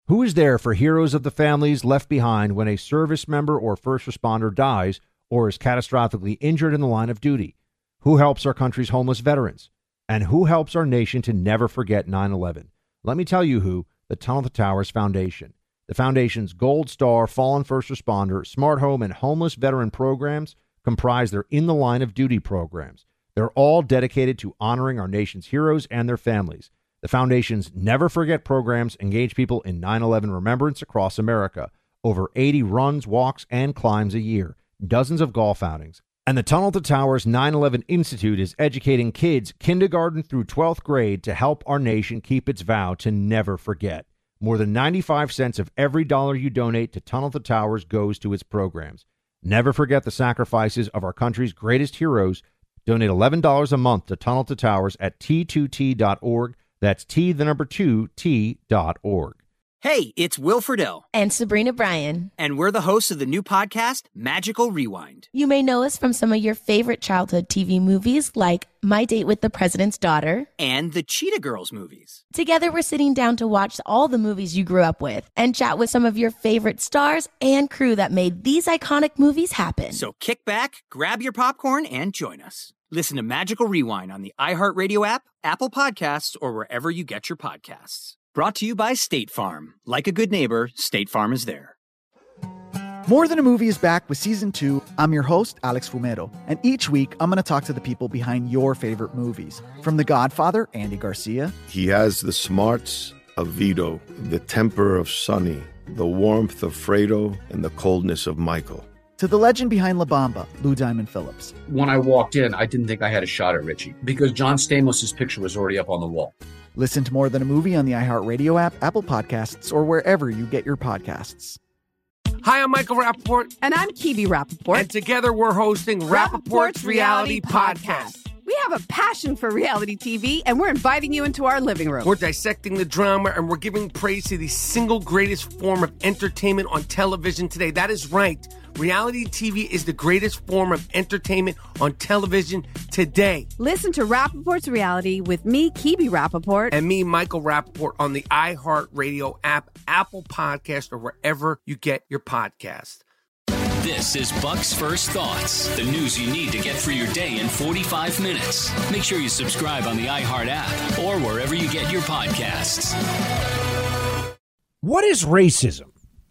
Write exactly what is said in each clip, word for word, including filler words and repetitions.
Who is there for heroes of the families left behind when a service member or first responder dies or is catastrophically injured in the line of duty? Who helps our country's homeless veterans? And who helps our nation to never forget nine eleven? Let me tell you who, the Tunnel to Towers Foundation. The Foundation's Gold Star Fallen First Responder, Smart Home, and Homeless Veteran programs comprise their In the Line of Duty programs. They're all dedicated to honoring our nation's heroes and their families. The Foundation's Never Forget programs engage people in nine eleven remembrance across America. Over eighty runs, walks, and climbs a year. Dozens of golf outings. And the Tunnel to Towers nine eleven Institute is educating kids kindergarten through twelfth grade to help our nation keep its vow to never forget. More than ninety-five cents of every dollar you donate to Tunnel to Towers goes to its programs. Never forget the sacrifices of our country's greatest heroes. Donate eleven dollars a month to Tunnel to Towers at T two T dot org. That's T, the number two, T dot org. Hey, it's Will Friedle. And Sabrina Bryan. And we're the hosts of the new podcast, Magical Rewind. You may know us from some of your favorite childhood T V movies like My Date with the President's Daughter. And the Cheetah Girls movies. Together, we're sitting down to watch all the movies you grew up with and chat with some of your favorite stars and crew that made these iconic movies happen. So kick back, grab your popcorn, and join us. Listen to Magical Rewind on the iHeartRadio app, Apple Podcasts, or wherever you get your podcasts. Brought to you by State Farm. Like a good neighbor, State Farm is there. More Than a Movie is back with season two. I'm your host, Alex Fumero, and each week I'm going to talk to the people behind your favorite movies. From The Godfather, Andy Garcia. He has the smarts of Vito, the temper of Sonny, the warmth of Fredo, and the coldness of Michael. To the legend behind La Bamba, Lou Diamond Phillips. When I walked in, I didn't think I had a shot at Richie because John Stamos' picture was already up on the wall. Listen to More Than a Movie on the iHeartRadio app, Apple Podcasts, or wherever you get your podcasts. Hi, I'm Michael Rappaport. And I'm Kibi Rappaport. And together we're hosting Rappaport's Reality Podcast. We have a passion for reality T V, and we're inviting you into our living room. We're dissecting the drama, and we're giving praise to the single greatest form of entertainment on television today. That is right. Reality T V is the greatest form of entertainment on television today. Listen to Rappaport's Reality with me, Kibi Rappaport. And me, Michael Rappaport, on the iHeartRadio app, Apple Podcast, or wherever you get your podcast. This is Buck's First Thoughts, the news you need to get through your day in forty-five minutes. Make sure you subscribe on the iHeart app or wherever you get your podcasts. What is racism?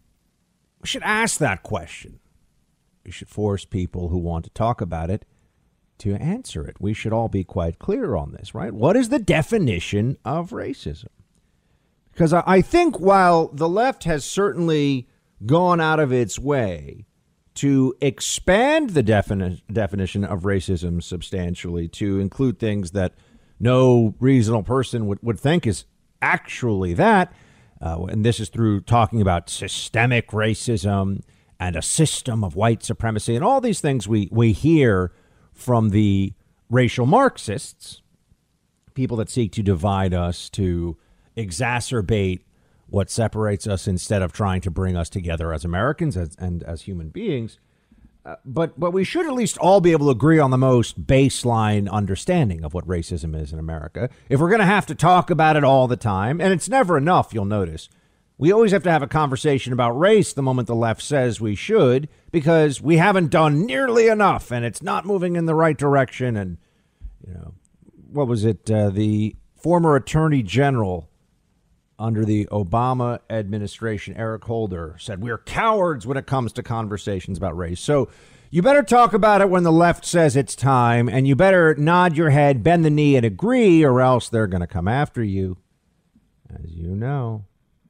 We should ask that question. We should force people who want to talk about it to answer it. We should all be quite clear on this, right? What is the definition of racism? Because I think while the left has certainly gone out of its way to expand the defini- definition of racism substantially to include things that no reasonable person would, would think is actually that, uh, and this is through talking about systemic racism and a system of white supremacy and all these things we, we hear from the racial Marxists, people that seek to divide us, to exacerbate what separates us instead of trying to bring us together as Americans as, and as human beings. Uh, but but we should at least all be able to agree on the most baseline understanding of what racism is in America. If we're going to have to talk about it all the time, and it's never enough, you'll notice. We always have to have a conversation about race the moment the left says we should, because we haven't done nearly enough and it's not moving in the right direction. And, you know, what was it? Uh, the former attorney general under the Obama administration, Eric Holder, said we're cowards when it comes to conversations about race. So you better talk about it when the left says it's time, and you better nod your head, bend the knee, and agree, or else they're going to come after you. As you know,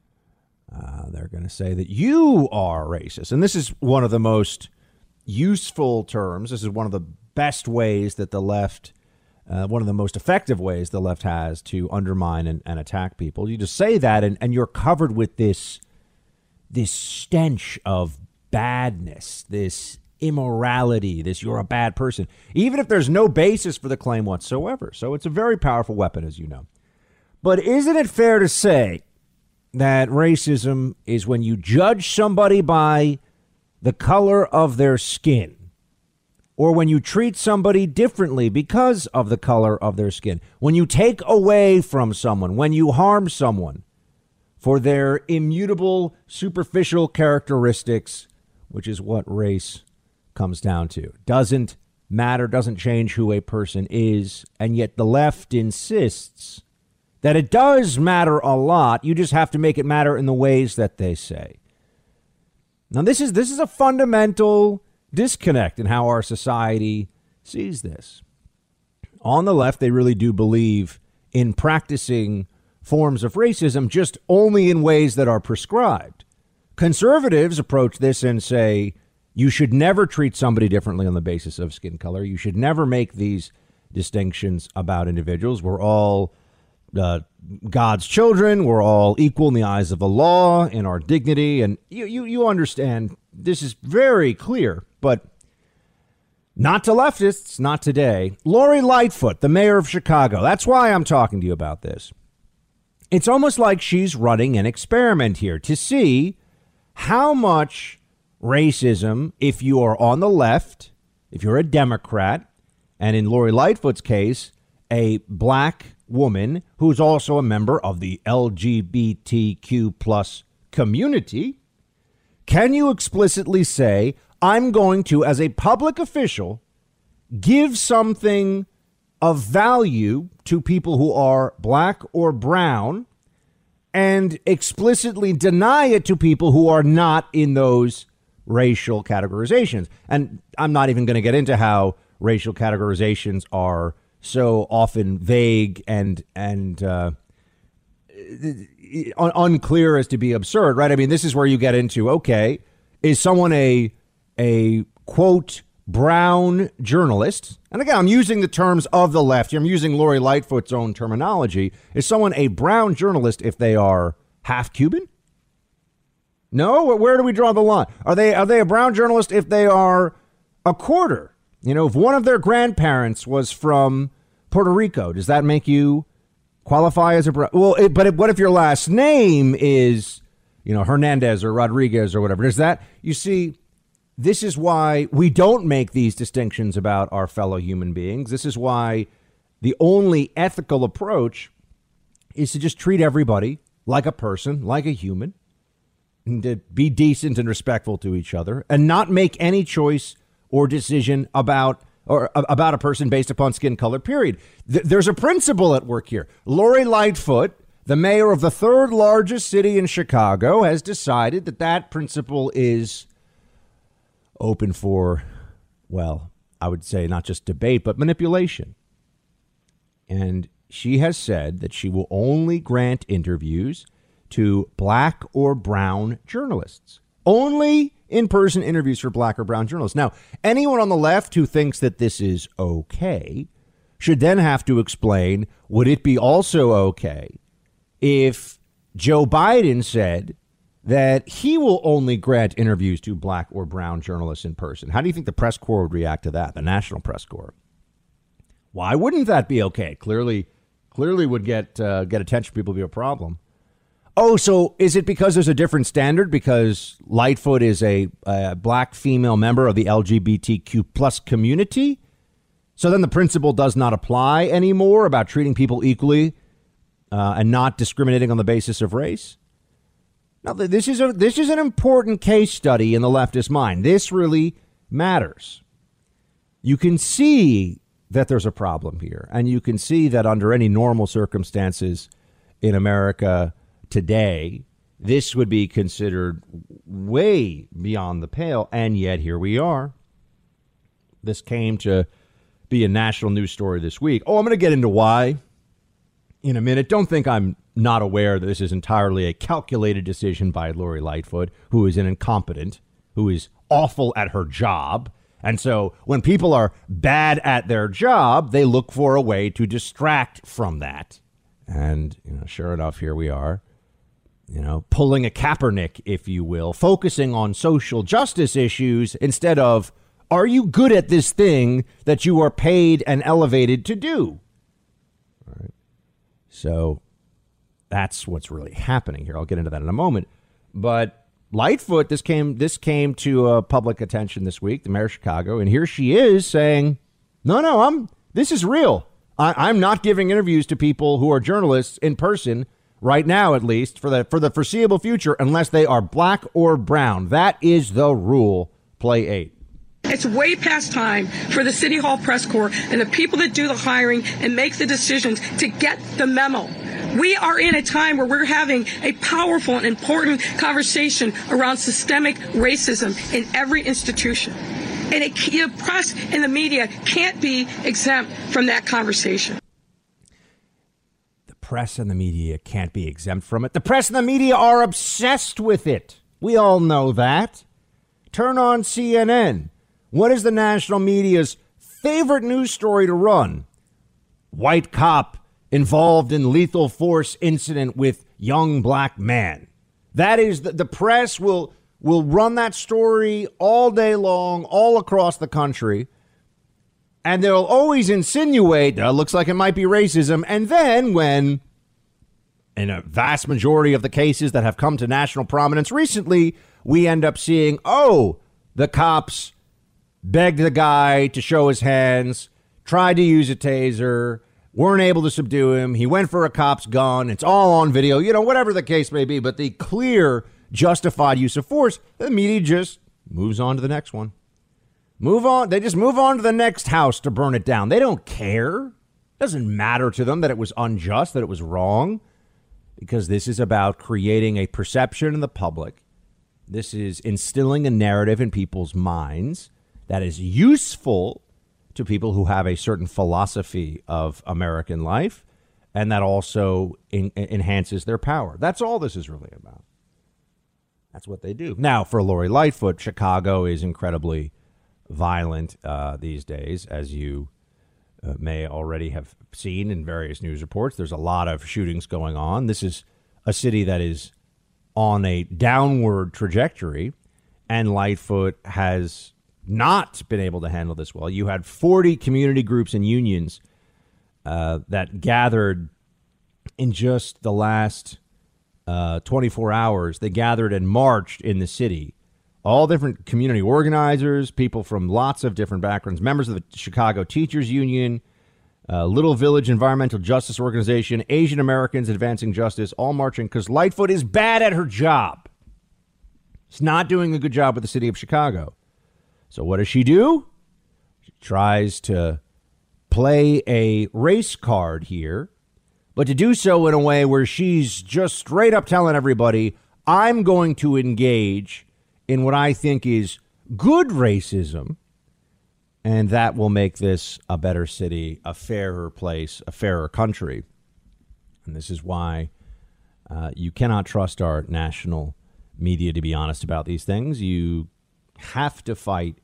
uh, they're going to say that you are racist. And this is one of the most useful terms. This is one of the best ways that the left Uh, one of the most effective ways the left has to undermine and, and attack people. You just say that and, and you're covered with this this stench of badness, this immorality, this you're a bad person, even if there's no basis for the claim whatsoever. So it's a very powerful weapon, as you know. But isn't it fair to say that racism is when you judge somebody by the color of their skin? Or when you treat somebody differently because of the color of their skin, when you take away from someone, when you harm someone for their immutable, superficial characteristics, which is what race comes down to. Doesn't matter, doesn't change who a person is, and yet the left insists that it does matter a lot. You just have to make it matter in the ways that they say. Now, this is this is a fundamental disconnect in how our society sees this. On the left, they really do believe in practicing forms of racism just only in ways that are prescribed. Conservatives approach this and say, you should never treat somebody differently on the basis of skin color. You should never make these distinctions about individuals. We're all uh, God's children. We're all equal in the eyes of the law, in our dignity. And you, you, you understand this is very clear, but not to leftists, not today. Lori Lightfoot, the mayor of Chicago. That's why I'm talking to you about this. It's almost like she's running an experiment here to see how much racism, if you are on the left, if you're a Democrat, and in Lori Lightfoot's case, a black woman who's also a member of the L G B T Q plus community, can you explicitly say, I'm going to, as a public official, give something of value to people who are black or brown and explicitly deny it to people who are not in those racial categorizations? And I'm not even going to get into how racial categorizations are so often vague and and uh, un- unclear as to be absurd, right? I mean, this is where you get into, OK, is someone a a quote brown journalist? And again, I'm using the terms of the left. I'm using Lori Lightfoot's own terminology. Is someone a brown journalist if they are half Cuban? No. Where do we draw the line? Are they are they a brown journalist if they are a quarter? You know, if one of their grandparents was from Puerto Rico, does that make you qualify as a brown? Well, it, but what if your last name is, you know, Hernandez or Rodriguez or whatever? Does that, you see, this is why we don't make these distinctions about our fellow human beings. This is why the only ethical approach is to just treat everybody like a person, like a human, and to be decent and respectful to each other and not make any choice or decision about or about a person based upon skin color, period. Th- there's a principle at work here. Lori Lightfoot, the mayor of the third largest city in Chicago, has decided that that principle is open for, well, I would say not just debate, but manipulation. And she has said that she will only grant interviews to black or brown journalists. Only in-person interviews for black or brown journalists. Now, anyone on the left who thinks that this is okay should then have to explain, would it be also okay if Joe Biden said that he will only grant interviews to black or brown journalists in person? How do you think the press corps would react to that, the National Press Corps? Why wouldn't that be okay? Clearly, clearly would get uh, get attention. People be a problem. Oh, so is it because there's a different standard because Lightfoot is a, a black female member of the L G B T Q plus community? So then the principle does not apply anymore about treating people equally uh, and not discriminating on the basis of race? Now, this is a this is an important case study in the leftist mind. This really matters. You can see that there's a problem here, and you can see that under any normal circumstances in America today, this would be considered way beyond the pale. And yet here we are. This came to be a national news story this week. Oh, I'm going to get into why in a minute. Don't think I'm not aware that this is entirely a calculated decision by Lori Lightfoot, who is an incompetent, who is awful at her job. And so when people are bad at their job, they look for a way to distract from that. And, you know, sure enough, here we are. You know, pulling a Kaepernick, if you will, focusing on social justice issues instead of, are you good at this thing that you are paid and elevated to do? All right. So that's what's really happening here. I'll get into that in a moment. But Lightfoot, this came this came to uh, public attention this week, the mayor of Chicago. And here she is saying, no, no, I'm this is real. I, I'm not giving interviews to people who are journalists in person right now, at least, for the for the foreseeable future, unless they are black or brown. That is the rule. Play eight. It's way past time for the City Hall press corps and the people that do the hiring and make the decisions to get the memo. We are in a time where we're having a powerful and important conversation around systemic racism in every institution. And it, the press and the media can't be exempt from that conversation. The press and the media can't be exempt from it. The press and the media are obsessed with it. We all know that. Turn on C N N. What is the national media's favorite news story to run? White cop involved in lethal force incident with young black man. That is the, the press will will run that story all day long, all across the country. And they'll always insinuate, uh, looks like it might be racism. And then when, in a vast majority of the cases that have come to national prominence recently, we end up seeing, oh, the cops begged the guy to show his hands, tried to use a taser, weren't able to subdue him. He went for a cop's gun. It's all on video, you know, whatever the case may be. But the clear justified use of force, the media just moves on to the next one. Move on. They just move on to the next house to burn it down. They don't care. It doesn't matter to them that it was unjust, that it was wrong, because this is about creating a perception in the public. This is instilling a narrative in people's minds that is useful to people who have a certain philosophy of American life, and that also in, enhances their power. That's all this is really about. That's what they do. Now, for Lori Lightfoot, Chicago is incredibly violent uh, these days, as you uh, may already have seen in various news reports. There's a lot of shootings going on. This is a city that is on a downward trajectory, and Lightfoot has not been able to handle this well. You had forty community groups and unions uh, that gathered in just the last uh, twenty-four hours. They gathered and marched in the city. All different community organizers, people from lots of different backgrounds, members of the Chicago Teachers Union, uh, Little Village Environmental Justice Organization, Asian Americans Advancing Justice, all marching because Lightfoot is bad at her job. She's not doing a good job with the city of Chicago. So what does she do? She tries to play a race card here, but to do so in a way where she's just straight up telling everybody, I'm going to engage in what I think is good racism, and that will make this a better city, a fairer place, a fairer country. And this is why uh, you cannot trust our national media to be honest about these things. You have to fight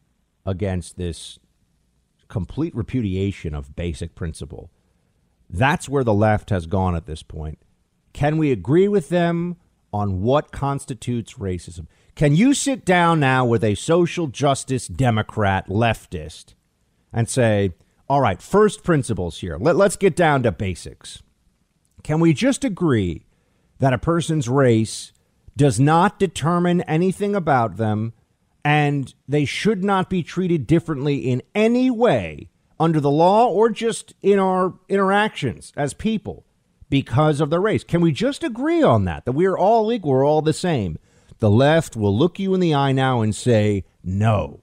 against this complete repudiation of basic principle. That's where the left has gone at this point. Can we agree with them on what constitutes racism? Can you sit down now with a social justice Democrat leftist and say, all right, first principles here. Let, let's get down to basics. Can we just agree that a person's race does not determine anything about them, and they should not be treated differently in any way under the law or just in our interactions as people because of their race? Can we just agree on that, that we're all equal, we're all the same? The left will look you in the eye now and say, no,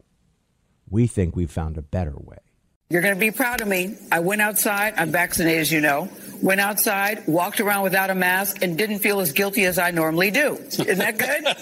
we think we've found a better way. You're going to be proud of me. I went outside. I'm vaccinated, as you know. Went outside, walked around without a mask, and didn't feel as guilty as I normally do. Isn't that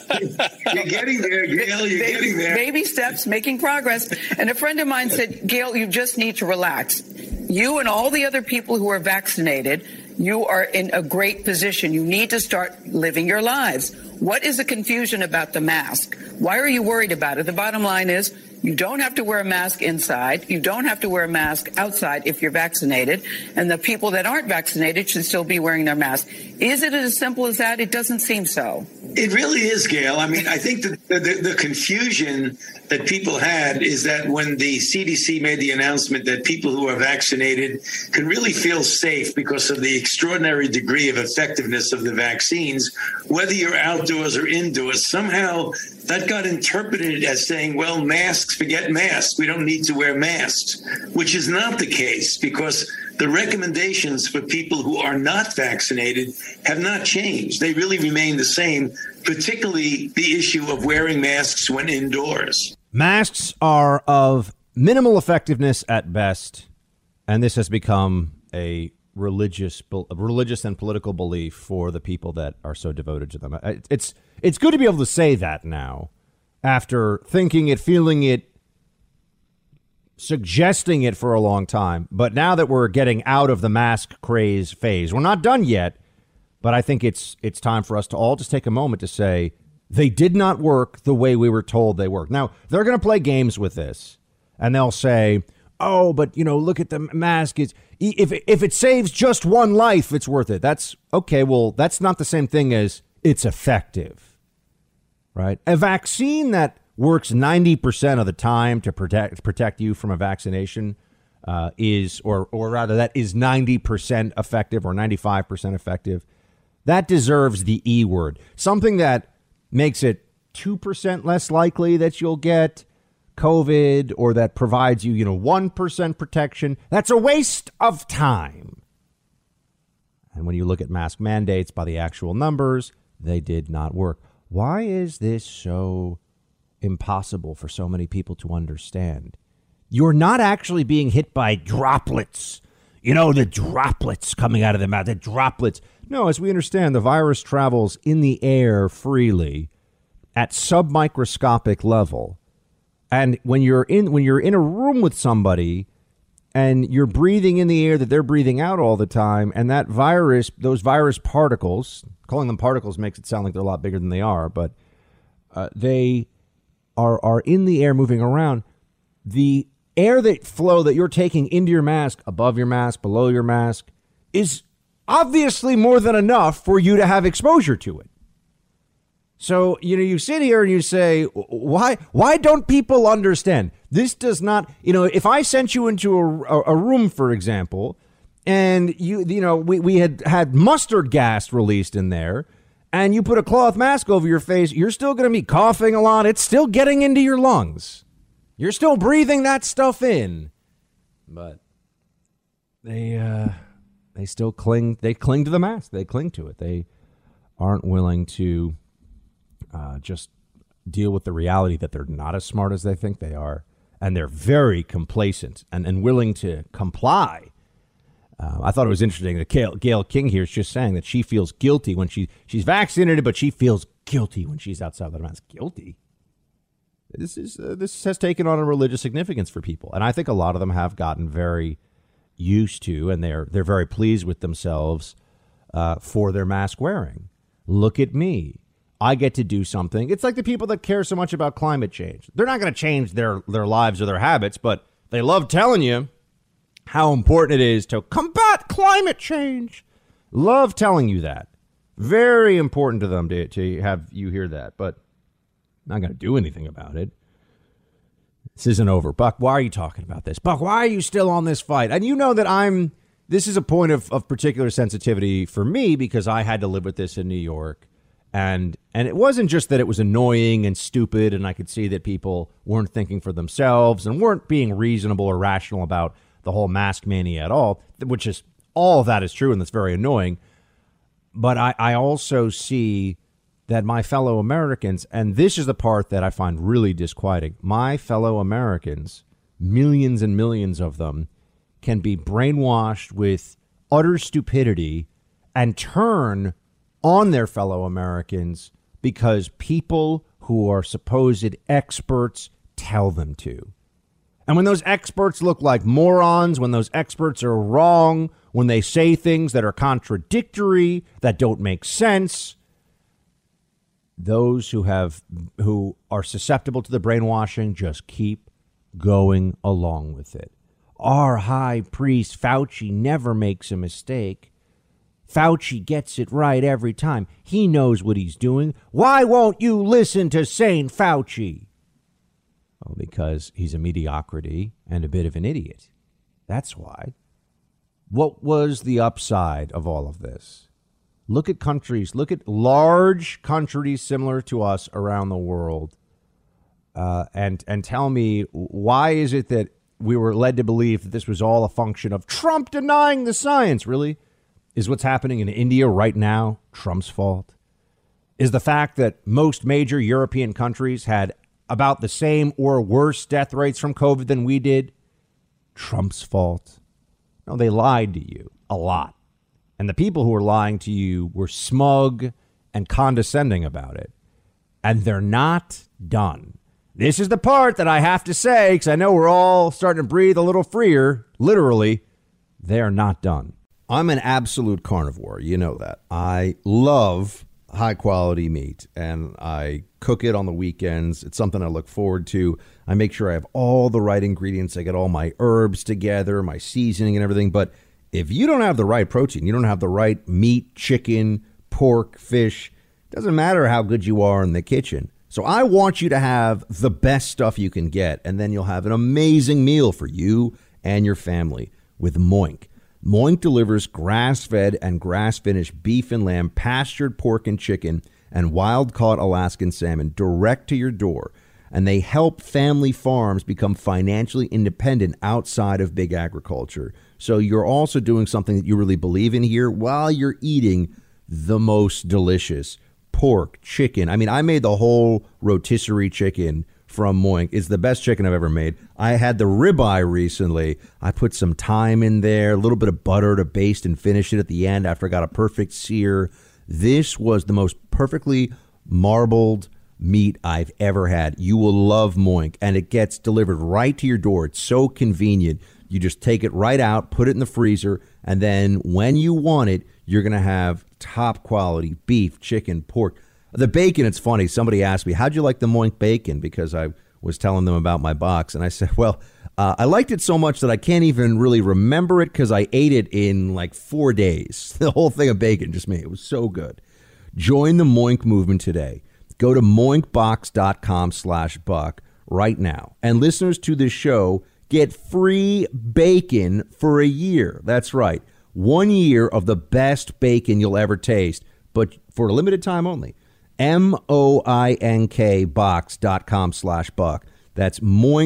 good? You're getting there, Gail. You're baby, getting there. Baby steps, making progress. And a friend of mine said, Gail, you just need to relax. You and all the other people who are vaccinated, you are in a great position. You need to start living your lives. What is the confusion about the mask? Why are you worried about it? The bottom line is, you don't have to wear a mask inside. You don't have to wear a mask outside if you're vaccinated. And the people that aren't vaccinated should still be wearing their mask. Is it as simple as that? It doesn't seem so. It really is, Gail. I mean, I think the, the, the confusion that people had is that when the C D C made the announcement that people who are vaccinated can really feel safe because of the extraordinary degree of effectiveness of the vaccines, whether you're outdoors or indoors, somehow that got interpreted as saying, well, masks, forget masks. We don't need to wear masks, which is not the case, because the recommendations for people who are not vaccinated have not changed. They really remain the same, particularly the issue of wearing masks when indoors. Masks are of minimal effectiveness at best, and this has become a religious, a religious and political belief for the people that are so devoted to them. It's it's good to be able to say that now, after thinking it, feeling it, suggesting it for a long time. But now that we're getting out of the mask craze phase, we're not done yet. But I think it's it's time for us to all just take a moment to say they did not work the way we were told they worked. Now, they're going to play games with this, and they'll say, oh, but, you know, look at the mask. It's, if, if it saves just one life, it's worth it. That's OK. Well, that's not the same thing as it's effective. Right. A vaccine that works ninety percent of the time to protect protect you from a vaccination uh, is or or rather that is ninety percent effective or ninety-five percent effective. That deserves the E word, something that makes it two percent less likely that you'll get COVID or that provides you, you know, one percent protection. That's a waste of time. And when you look at mask mandates by the actual numbers, they did not work. Why is this so impossible for so many people to understand? You're not actually being hit by droplets. You know, the droplets coming out of the mouth, the droplets. No, as we understand, the virus travels in the air freely at submicroscopic level. And when you're in when you're in a room with somebody and you're breathing in the air that they're breathing out all the time, and that virus, those virus particles, calling them particles makes it sound like they're a lot bigger than they are, but uh, they are are in the air moving around. The air that flow that you're taking into your mask, above your mask, below your mask, is obviously more than enough for you to have exposure to it. So, you know, you sit here and you say, why why don't people understand? This does not, you know, if I sent you into a, a room, for example, and you, you know, we, we had had mustard gas released in there, and you put a cloth mask over your face, you're still going to be coughing a lot. It's still getting into your lungs. You're still breathing that stuff in. But they uh, they still cling. They cling to the mask. They cling to it. They aren't willing to uh, just deal with the reality that they're not as smart as they think they are. And they're very complacent and, and willing to comply. Uh, I thought it was interesting that Gayle, Gayle King here is just saying that she feels guilty when she she's vaccinated, but she feels guilty when she's outside of the mask. Guilty. This is uh, this has taken on a religious significance for people, and I think a lot of them have gotten very used to, and they're they're very pleased with themselves uh, for their mask wearing. Look at me. I get to do something. It's like the people that care so much about climate change. They're not going to change their, their lives or their habits, but they love telling you how important it is to combat climate change. Love telling you that. Very important to them to, to have you hear that, but not going to do anything about it. This isn't over. Buck, why are you talking about this? Buck, why are you still on this fight? And you know that I'm, this is a point of, of particular sensitivity for me because I had to live with this in New York. And and it wasn't just that it was annoying and stupid, and I could see that people weren't thinking for themselves and weren't being reasonable or rational about the whole mask mania at all, which is all of that is true, and that's very annoying. But I, I also see that my fellow Americans, and this is the part that I find really disquieting, my fellow Americans, millions and millions of them, can be brainwashed with utter stupidity and turn on their fellow Americans because people who are supposed experts tell them to. And when those experts look like morons, when those experts are wrong, when they say things that are contradictory, that don't make sense, those who have who are susceptible to the brainwashing just keep going along with it. Our high priest Fauci never makes a mistake. Fauci gets it right every time. He knows what he's doing. Why won't you listen to Saint Fauci? Well, because he's a mediocrity and a bit of an idiot. That's why. What was the upside of all of this? Look at countries. Look at large countries similar to us around the world. Uh, and, and tell me, why is it that we were led to believe that this was all a function of Trump denying the science. Really? Is what's happening in India right now Trump's fault? Is the fact that most major European countries had about the same or worse death rates from COVID than we did Trump's fault? No, they lied to you a lot. And the people who were lying to you were smug and condescending about it. And they're not done. This is the part that I have to say, because I know we're all starting to breathe a little freer. Literally, they're not done. I'm an absolute carnivore. You know that. I love high quality meat, and I cook it on the weekends. It's something I look forward to. I make sure I have all the right ingredients. I get all my herbs together, my seasoning and everything. But if you don't have the right protein, you don't have the right meat, chicken, pork, fish, doesn't matter how good you are in the kitchen. So I want you to have the best stuff you can get, and then you'll have an amazing meal for you and your family with Moink. Moink delivers grass-fed and grass-finished beef and lamb, pastured pork and chicken, and wild-caught Alaskan salmon direct to your door. And they help family farms become financially independent outside of big agriculture. So you're also doing something that you really believe in here while you're eating the most delicious pork, chicken. I mean, I made the whole rotisserie chicken from Moink. It's the best chicken I've ever made. I had the ribeye recently. I put some thyme in there, a little bit of butter to baste and finish it at the end after I got a perfect sear. This was the most perfectly marbled meat I've ever had. You will love Moink, and it gets delivered right to your door. It's so convenient. You just take it right out, put it in the freezer, and then when you want it, you're going to have top quality beef, chicken, pork. The bacon, it's funny. Somebody asked me, how'd you like the Moink bacon? Because I was telling them about my box. And I said, well, uh, I liked it so much that I can't even really remember it because I ate it in like four days. The whole thing of bacon, just me. It was so good. Join the Moink movement today. Go to moinkbox.com slash buck right now. And listeners to this show get free bacon for a year. That's right. One year of the best bacon you'll ever taste, but for a limited time only. M O I N K box.com slash buck. That's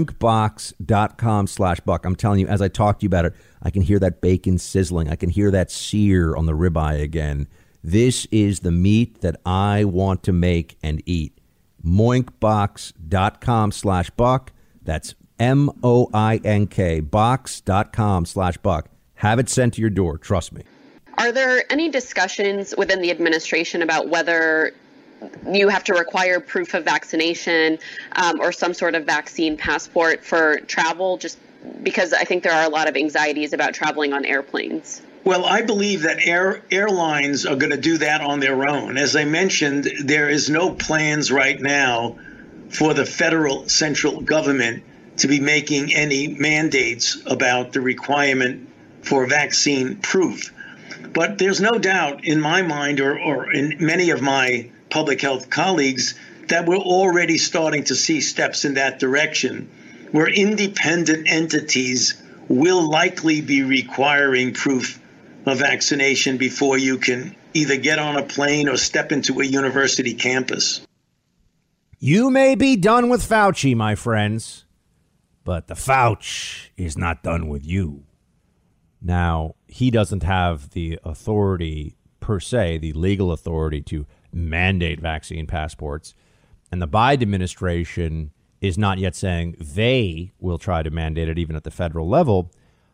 moinkbox.com slash buck. I'm telling you, as I talk to you about it, I can hear that bacon sizzling. I can hear that sear on the ribeye again. This is the meat that I want to make and eat. Moinkbox.com slash buck. That's M O I N K box.com slash buck. Have it sent to your door. Trust me. Are there any discussions within the administration about whether you have to require proof of vaccination um, or some sort of vaccine passport for travel? Just because I think there are a lot of anxieties about traveling on airplanes. Well, I believe that air, airlines are going to do that on their own. As I mentioned, there is no plans right now for the federal central government to be making any mandates about the requirement for vaccine proof. But there's no doubt in my mind or, or in many of my public health colleagues that we're already starting to see steps in that direction, where independent entities will likely be requiring proof of vaccination before you can either get on a plane or step into a university campus. You may be done with Fauci, my friends, but the Fauci is not done with you. Now, he doesn't have the authority per se, the legal authority to mandate vaccine passports. And the Biden administration is not yet saying they will try to mandate it even at the federal level.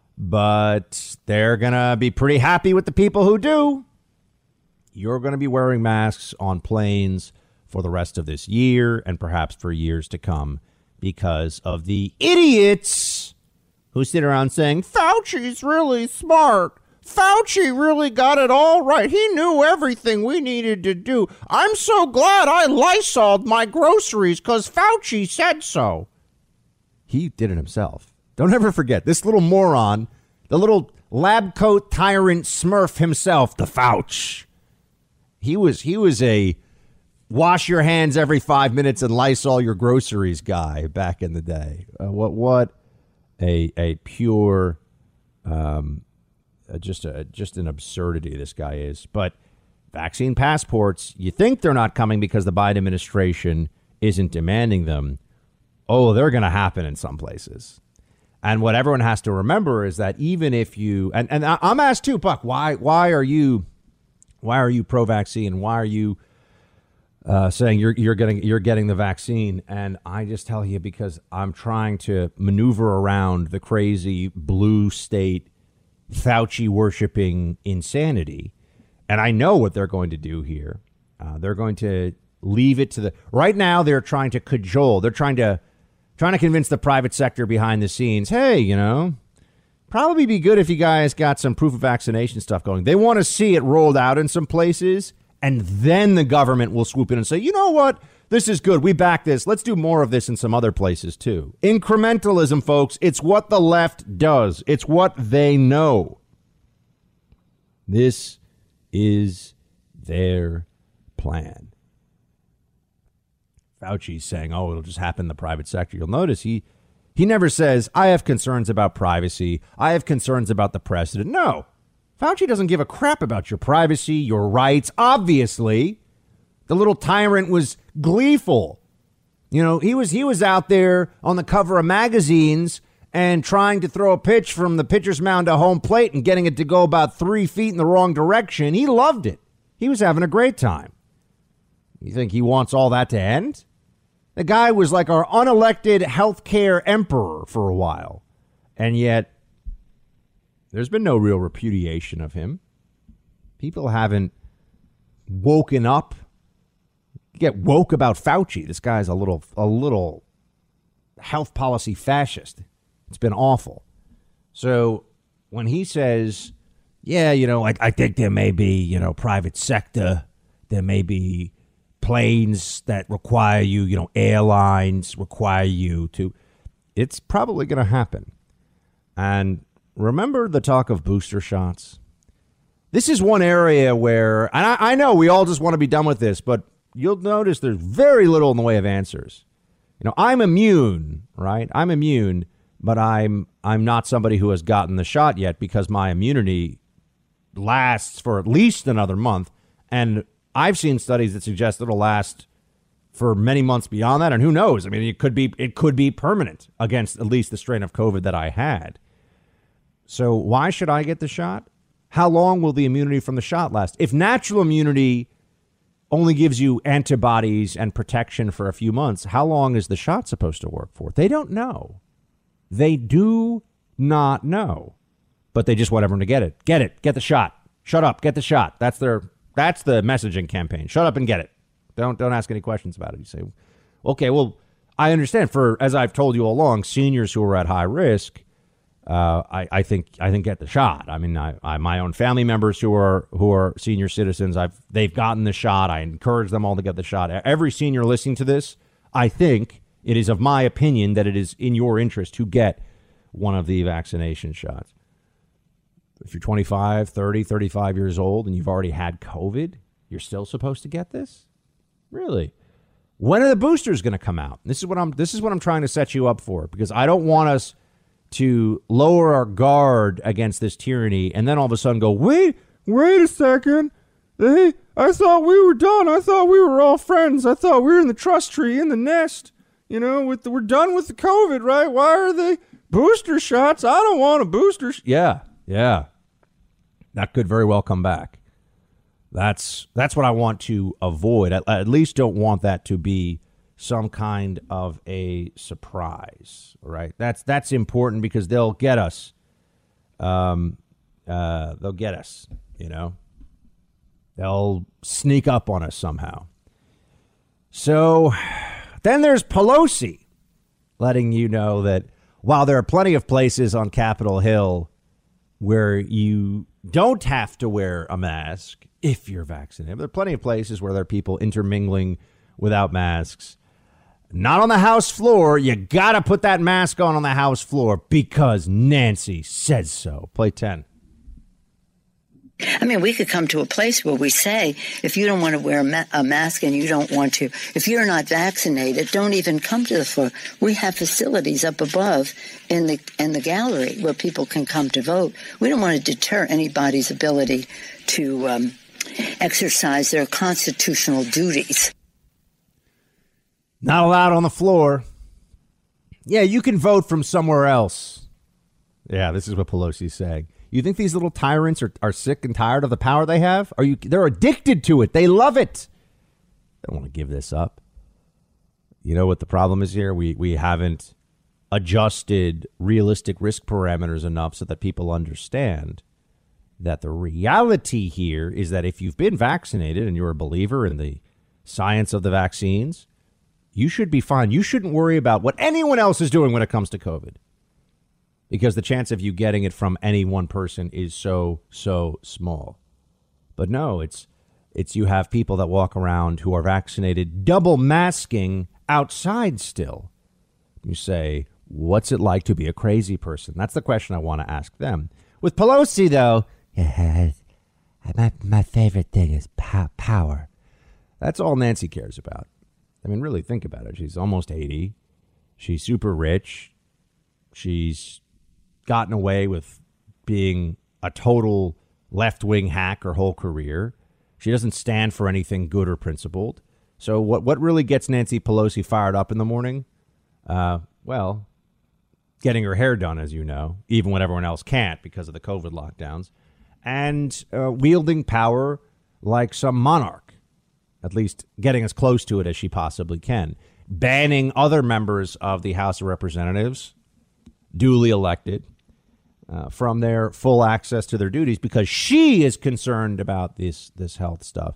But they're going to be pretty happy with the people who do. You're going to be wearing masks on planes for the rest of this year and perhaps for years to come because of the idiots who sit around saying, Fauci's really smart. Fauci really got it all right. He knew everything we needed to do. I'm so glad I Lysoled my groceries because Fauci said so. He did it himself. Don't ever forget, this little moron, the little lab coat tyrant smurf himself, the Fauci. He was, he was a wash your hands every five minutes and Lysol your groceries guy back in the day. Uh, what, what? A a pure, um, uh, just a just an absurdity this guy is. But vaccine passports, you think they're not coming because the Biden administration isn't demanding them. Oh, they're going to happen in some places. And what everyone has to remember is that even if you and, and I'm asked too, Buck, why why are you why are you pro-vaccine? Why are you uh, saying you're you're getting you're getting the vaccine? And I just tell you because I'm trying to maneuver around the crazy blue state Fauci worshiping insanity, and I know what they're going to do here. Uh, they're going to leave it to the right now. They're trying to cajole. They're trying to. Trying to convince the private sector behind the scenes, hey, you know, probably be good if you guys got some proof of vaccination stuff going. They want to see it rolled out in some places, and then the government will swoop in and say, you know what, this is good. We back this. Let's do more of this in some other places, too. Incrementalism, folks, it's what the left does. It's what they know. This is their plan. Fauci's saying, oh, it'll just happen in the private sector. You'll notice he he never says, I have concerns about privacy. I have concerns about the precedent. No, Fauci doesn't give a crap about your privacy, your rights. Obviously, the little tyrant was gleeful. You know, he was he was out there on the cover of magazines and trying to throw a pitch from the pitcher's mound to home plate and getting it to go about three feet in the wrong direction. He loved it. He was having a great time. You think he wants all that to end? The guy was like our unelected healthcare emperor for a while. And yet, there's been no real repudiation of him. People haven't woken up. Get woke about Fauci. This guy's a little, a little health policy fascist. It's been awful. So when he says, yeah, you know, I, I think there may be, you know, private sector, there may be planes that require you, you know, airlines require you to, it's probably going to happen. And remember the talk of booster shots? This is one area where, and I, I know we all just want to be done with this, but you'll notice there's very little in the way of answers. You know, I'm immune, right? I'm immune, but I'm I'm not somebody who has gotten the shot yet because my immunity lasts for at least another month. And I've seen studies that suggest it'll last for many months beyond that. And who knows? I mean, it could be it could be permanent against at least the strain of COVID that I had. So why should I get the shot? How long will the immunity from the shot last? If natural immunity only gives you antibodies and protection for a few months, how long is the shot supposed to work for? They don't know. They do not know. But they just want everyone to get it. Get it. Get the shot. Shut up. Get the shot. That's their that's the messaging campaign. Shut up and get it. Don't don't ask any questions about it. You say, okay, well, I understand. For as I've told you all along, seniors who are at high risk, uh, I, I think I think get the shot. I mean, I, I my own family members who are who are senior citizens, I've they've gotten the shot. I encourage them all to get the shot. Every senior listening to this, I think it is of my opinion that it is in your interest to get one of the vaccination shots. If you're twenty-five, thirty, thirty-five years old and you've already had COVID, you're still supposed to get this? Really? When are the boosters going to come out? This is what I'm this is what I'm trying to set you up for, because I don't want us to lower our guard against this tyranny and then all of a sudden go, wait, wait a second. Hey, I thought we were done. I thought we were all friends. I thought we were in the trust tree, in the nest. You know, with the, we're done with the COVID, right? Why are they booster shots? I don't want a booster. Sh-. Yeah, yeah. That could very well come back. That's that's what I want to avoid. I at least don't want that to be some kind of a surprise, right? That's that's important because they'll get us. Um, uh, they'll get us, you know. They'll sneak up on us somehow. So then there's Pelosi letting you know that while there are plenty of places on Capitol Hill where you don't have to wear a mask if you're vaccinated, there are plenty of places where there are people intermingling without masks. Not on the House floor. You got to put that mask on on the House floor because Nancy says so. Play ten. I mean, we could come to a place where we say, if you don't want to wear a, ma- a mask and you don't want to, if you're not vaccinated, don't even come to the floor. We have facilities up above in the in the gallery where people can come to vote. We don't want to deter anybody's ability to um, exercise their constitutional duties. Not allowed on the floor. Yeah, you can vote from somewhere else. Yeah, this is what Pelosi's saying. You think these little tyrants are, are sick and tired of the power they have? Are you? They're addicted to it. They love it. They don't want to give this up. You know what the problem is here? We we haven't adjusted realistic risk parameters enough so that people understand that the reality here is that if you've been vaccinated and you're a believer in the science of the vaccines, you should be fine. You shouldn't worry about what anyone else is doing when it comes to COVID, because the chance of you getting it from any one person is so, so small. But no, it's it's you have people that walk around who are vaccinated, double masking outside still. You say, what's it like to be a crazy person? That's the question I want to ask them. With Pelosi, though, yeah, my, my favorite thing is po- power. That's all Nancy cares about. I mean, really think about it. She's almost eighty. She's super rich. She's gotten away with being a total left-wing hack her whole career. She doesn't stand for anything good or principled. So what, what really gets Nancy Pelosi fired up in the morning? Uh, well, getting her hair done, as you know, even when everyone else can't because of the COVID lockdowns, and uh, wielding power like some monarch, at least getting as close to it as she possibly can, banning other members of the House of Representatives, duly elected, uh, from their full access to their duties because she is concerned about this this health stuff.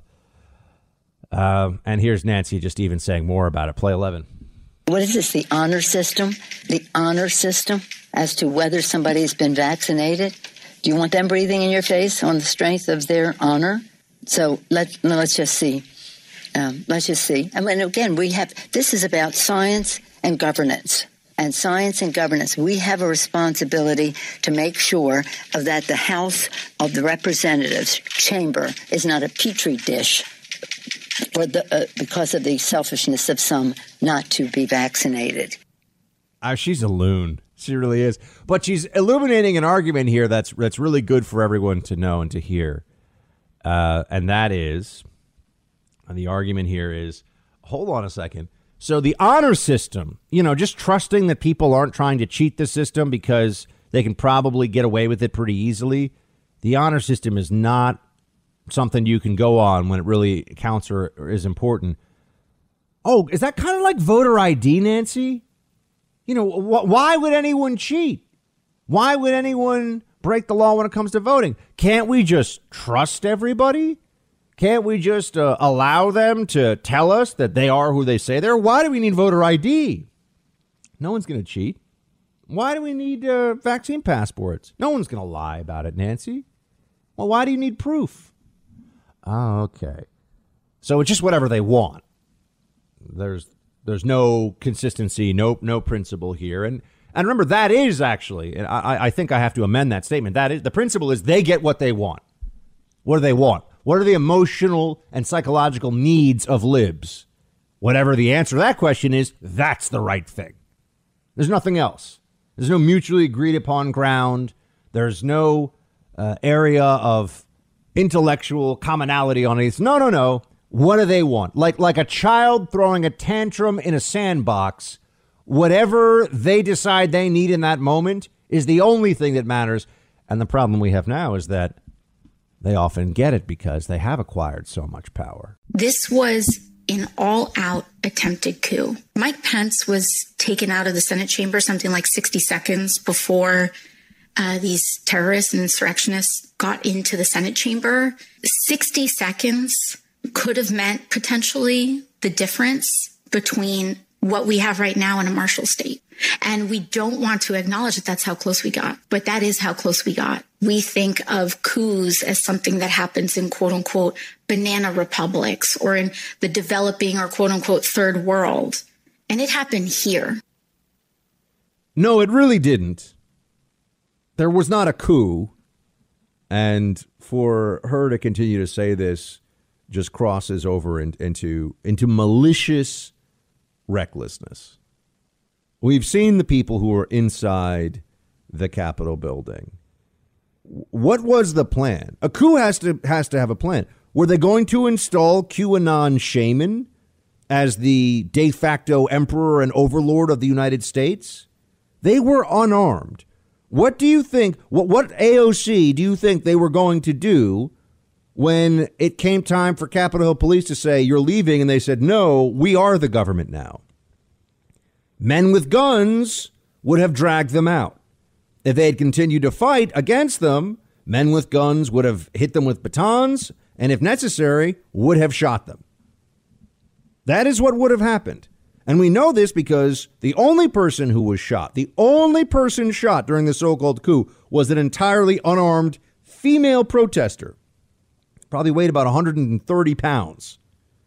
Uh, and here's Nancy just even saying more about it. Play eleven. What is this, the honor system? The honor system as to whether somebody's been vaccinated? Do you want them breathing in your face on the strength of their honor? So let, let's just see. Um, let's just see. I mean, again, we have, this is about science and governance. And science and governance, we have a responsibility to make sure of that the House of the Representatives chamber is not a petri dish for the, uh, because of the selfishness of some not to be vaccinated. Uh, she's a loon. She really is. But she's illuminating an argument here that's that's really good for everyone to know and to hear. Uh, and that is, and the argument here is, hold on a second. So the honor system, you know, just trusting that people aren't trying to cheat the system because they can probably get away with it pretty easily. The honor system is not something you can go on when it really counts or, or is important. Oh, is that kind of like voter I D, Nancy? You know, wh- why would anyone cheat? Why would anyone break the law when it comes to voting? Can't we just trust everybody? Can't we just uh, allow them to tell us that they are who they say they are? Why do we need voter I D? No one's going to cheat. Why do we need uh, vaccine passports? No one's going to lie about it, Nancy. Well, why do you need proof? Oh, okay. So it's just whatever they want. There's there's no consistency, no no principle here. And and remember, that is actually, and I, I think I have to amend that statement. That is, the principle is they get what they want. What do they want? What are the emotional and psychological needs of libs? Whatever the answer to that question is, that's the right thing. There's nothing else. There's no mutually agreed upon ground. There's no uh, area of intellectual commonality on it. No, no, no. What do they want? Like like a child throwing a tantrum in a sandbox. Whatever they decide they need in that moment is the only thing that matters. And the problem we have now is that they often get it because they have acquired so much power. This was an all-out attempted coup. Mike Pence was taken out of the Senate chamber something like sixty seconds before uh, these terrorists and insurrectionists got into the Senate chamber. sixty seconds could have meant potentially the difference between what we have right now in a martial state. And we don't want to acknowledge that that's how close we got, but that is how close we got. We think of coups as something that happens in quote unquote banana republics or in the developing or quote unquote third world. And it happened here. No, it really didn't. There was not a coup. And for her to continue to say this just crosses over in, into into malicious recklessness. We've seen the people who are inside the Capitol building. What was the plan? A coup has to has to have a plan. Were they going to install QAnon Shaman as the de facto emperor and overlord of the United States? They were unarmed. What do you think, what, what A O C do you think they were going to do when it came time for Capitol Hill Police to say, you're leaving? And they said, no, we are the government now. Men with guns would have dragged them out. If they had continued to fight against them, men with guns would have hit them with batons and, if necessary, would have shot them. That is what would have happened. And we know this because the only person who was shot, the only person shot during the so-called coup was an entirely unarmed female protester. Probably weighed about one hundred thirty pounds.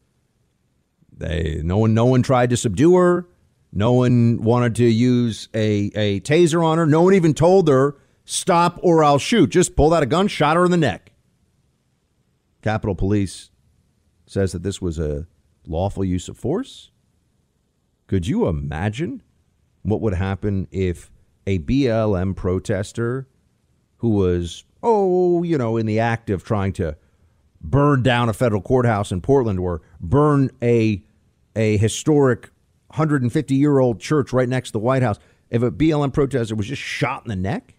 They, no one, no one tried to subdue her. No one wanted to use a, a taser on her. No one even told her, stop or I'll shoot. Just pulled out a gun, shot her in the neck. Capitol Police says that this was a lawful use of force. Could you imagine what would happen if a B L M protester who was, oh, you know, in the act of trying to burn down a federal courthouse in Portland or burn a a historic one hundred fifty year old church right next to the White House, if a B L M protester was just shot in the neck?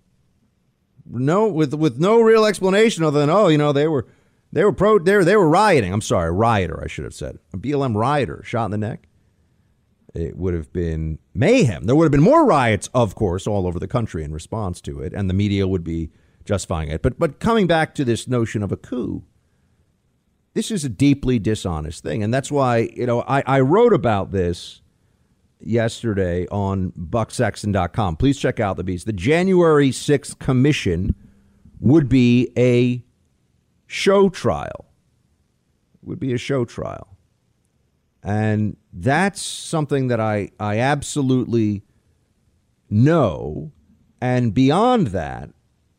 No, with with no real explanation other than, oh, you know, they were they were pro they were, they were rioting. I'm sorry, rioter, I should have said. A B L M rioter shot in the neck. It would have been mayhem. There would have been more riots, of course, all over the country in response to it, and the media would be justifying it. But but coming back to this notion of a coup, this is a deeply dishonest thing. And that's why, you know, I, I wrote about this yesterday on buck sexton dot com. Please check out the piece. The January sixth commission would be a show trial, would be a show trial. And that's something that I, I absolutely know. And beyond that,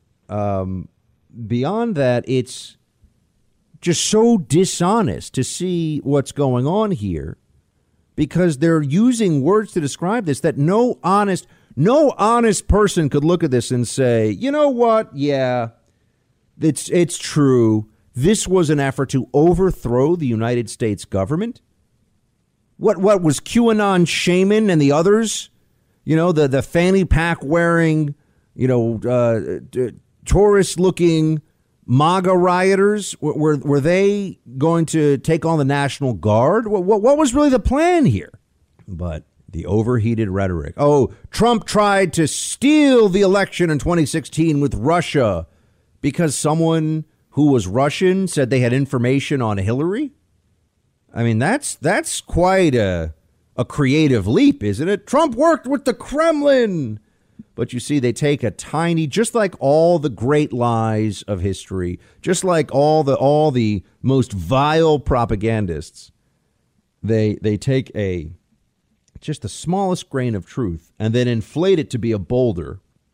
um, beyond that, it's just so dishonest to see what's going on here, because they're using words to describe this that no honest, no honest person could look at this and say, you know what? Yeah, it's it's true. This was an effort to overthrow the United States government. What what was QAnon Shaman and the others? You know, the, the fanny pack wearing, you know, uh, d- tourist looking MAGA rioters, were were they going to take on the National Guard? What, what what was really the plan here? But the overheated rhetoric. Oh, Trump tried to steal the election in twenty sixteen with Russia because someone who was Russian said they had information on Hillary. I mean, that's that's quite a a creative leap, isn't it? Trump worked with the Kremlin. But you see, they take a tiny, just like all the great lies of history, just like all the all the most vile propagandists, they they take a just the smallest grain of truth and then inflate it to be a boulder.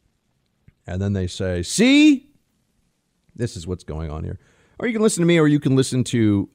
And then they say, see, this is what's going on here. Or you can listen to me, or you can listen to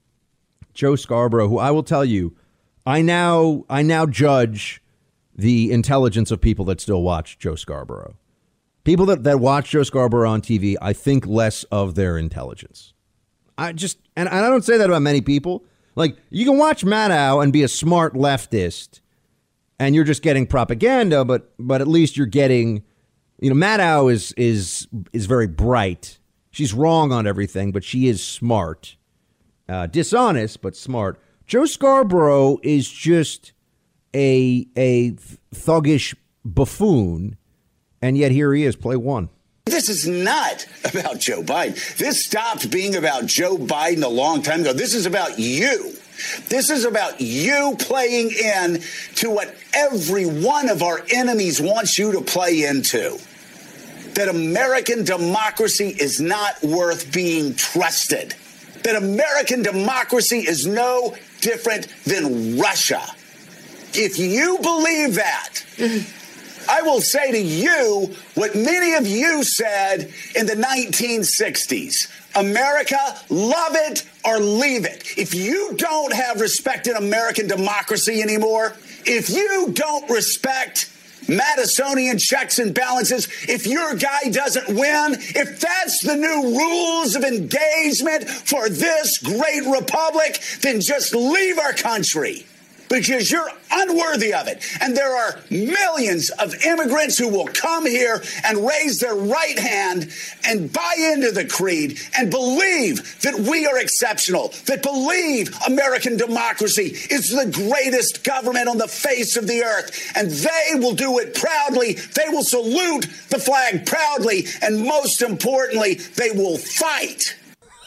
Joe Scarborough, who I will tell you, I now I now judge the intelligence of people that still watch Joe Scarborough. People that, that watch Joe Scarborough on T V, I think less of their intelligence. I just, and I don't say that about many people. Like, you can watch Maddow and be a smart leftist, and you're just getting propaganda, but but at least you're getting, you know, Maddow is is is very bright. She's wrong on everything, but she is smart. Uh, dishonest, but smart. Joe Scarborough is just a a thuggish buffoon, and yet here he is, play one. This is not about Joe Biden. This stopped being about Joe Biden a long time ago. This is about you. This is about you playing in to what every one of our enemies wants you to play into. That American democracy is not worth being trusted. That American democracy is no different than Russia. If you believe that, I will say to you what many of you said in the nineteen sixties. America, love it or leave it. If you don't have respect in American democracy anymore, if you don't respect Madisonian checks and balances, if your guy doesn't win, if that's the new rules of engagement for this great republic, then just leave our country. because you're unworthy of it. And there are millions of immigrants who will come here and raise their right hand and buy into the creed and believe that we are exceptional, that believe American democracy is the greatest government on the face of the earth. And they will do it proudly. They will salute the flag proudly. And most importantly, they will fight.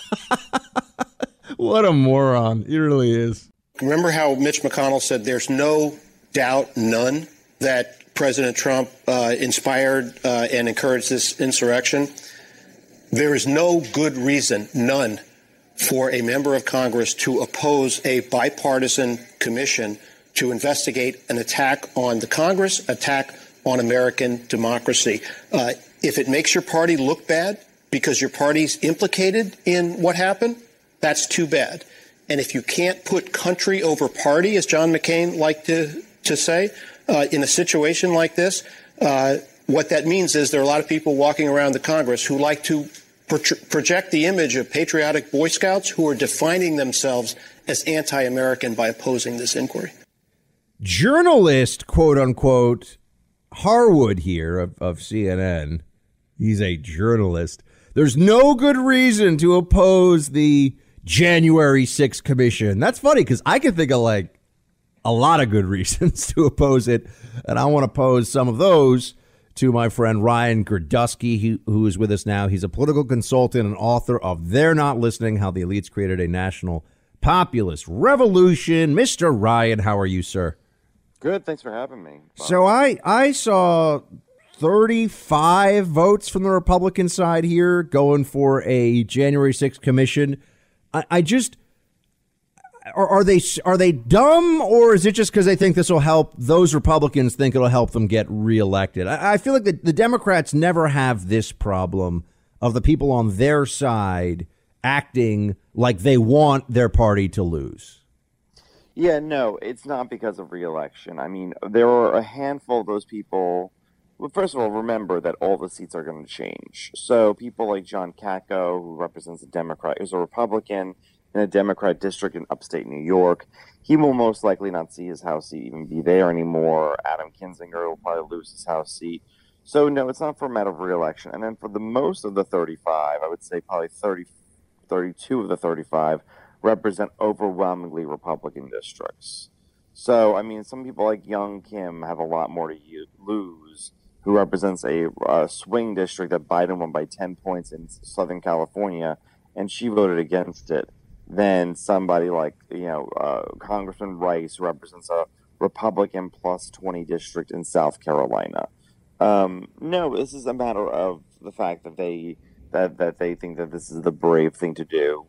What a moron. He really is. Remember how Mitch McConnell said there's no doubt, none, that President Trump uh, inspired uh, and encouraged this insurrection? There is no good reason, none, for a member of Congress to oppose a bipartisan commission to investigate an attack on the Congress, attack on American democracy. Uh, if it makes your party look bad because your party's implicated in what happened, that's too bad. And if you can't put country over party, as John McCain liked to, to say, uh, in a situation like this, uh, what that means is there are a lot of people walking around the Congress who like to pro- project the image of patriotic Boy Scouts who are defining themselves as anti-American by opposing this inquiry. Journalist, quote unquote, Harwood here of, of C N N. He's a journalist. There's no good reason to oppose the January sixth commission. That's funny because I can think of like a lot of good reasons to oppose it. And I want to pose some of those to my friend Ryan Girdusky, who, who is with us now. He's a political consultant and author of They're Not Listening, How the Elites Created a National Populist Revolution. Mister Ryan, how are you, sir? Good. Thanks for having me. Bob. So I, I saw thirty-five votes from the Republican side here going for a January sixth commission. I, I just are, are they are they dumb, or is it just because they think this will help those Republicans think it'll help them get reelected? I, I feel like the, the Democrats never have this problem of the people on their side acting like they want their party to lose. Yeah, no, it's not because of reelection. I mean, there are a handful of those people. Well, first of all, remember that all the seats are going to change. So people like John Katko, who represents a Democrat, who's a Republican in a Democrat district in upstate New York, he will most likely not see his House seat even be there anymore. Adam Kinzinger will probably lose his House seat. So, no, it's not for a matter of reelection. And then for the most of the thirty-five, I would say probably thirty, thirty-two of the thirty-five represent overwhelmingly Republican districts. So, I mean, some people like Young Kim have a lot more to lose, who represents a uh, swing district that Biden won by ten points in Southern California, and she voted against it, than somebody like, you know, uh, Congressman Rice, who represents a Republican plus twenty district in South Carolina. Um, no, this is a matter of the fact that they that, that they think that this is the brave thing to do.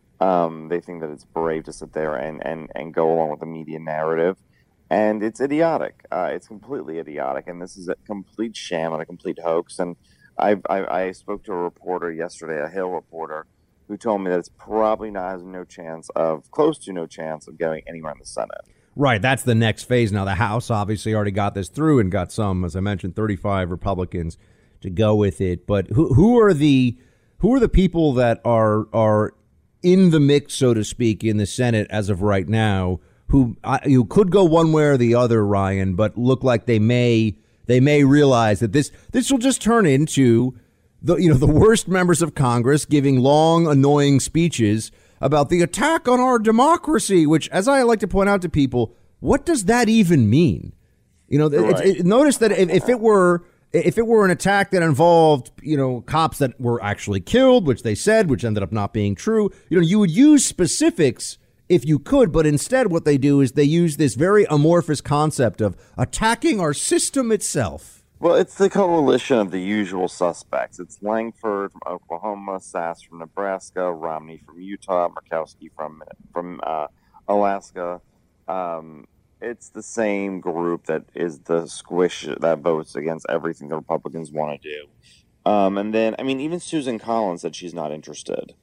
Um, they think that it's brave to sit there and, and, and go along with the media narrative. And it's idiotic. Uh, it's completely idiotic. And this is a complete sham and a complete hoax. And I, I, I spoke to a reporter yesterday, a Hill reporter, who told me that it's probably not has no chance of, close to no chance of going anywhere in the Senate. Right. That's the next phase. Now, the House obviously already got this through and got some, as I mentioned, thirty-five Republicans to go with it. But who who are the who are the people that are are in the mix, so to speak, in the Senate as of right now, who uh, you could go one way or the other, Ryan, but look like they may they may realize that this this will just turn into the you know the worst members of Congress giving long, annoying speeches about the attack on our democracy, which, as I like to point out to people, what does that even mean? You know, right. it, it, notice that if, if it were if it were an attack that involved, you know, cops that were actually killed, which they said, which ended up not being true, you know, you would use specifics if you could. But instead, what they do is they use this very amorphous concept of attacking our system itself. Well, it's the coalition of the usual suspects. It's Langford from Oklahoma, Sass from Nebraska, Romney from Utah, Murkowski from from uh, Alaska. Um, it's the same group that is the squish that votes against everything the Republicans want to do. Um, and then, I mean, even Susan Collins said she's not interested.